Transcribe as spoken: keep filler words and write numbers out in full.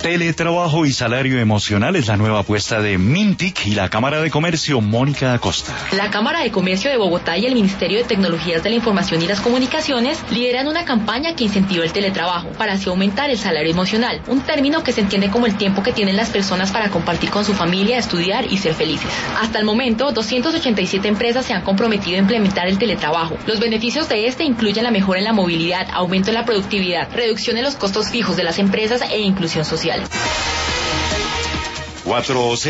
Teletrabajo y salario emocional es la nueva apuesta de Mintic y la Cámara de Comercio Mónica Acosta. La Cámara de Comercio de Bogotá y el Ministerio de Tecnologías de la Información y las Comunicaciones lideran una campaña que incentiva el teletrabajo para así aumentar el salario emocional, un término que se entiende como el tiempo que tienen las personas para compartir con su familia, estudiar y ser felices. Hasta el momento, doscientas ochenta y siete empresas se han comprometido a implementar el teletrabajo. Los beneficios de este incluyen la mejora en la movilidad, aumento en la productividad, reducción en los costos fijos de las empresas e inclusión social. Cuatro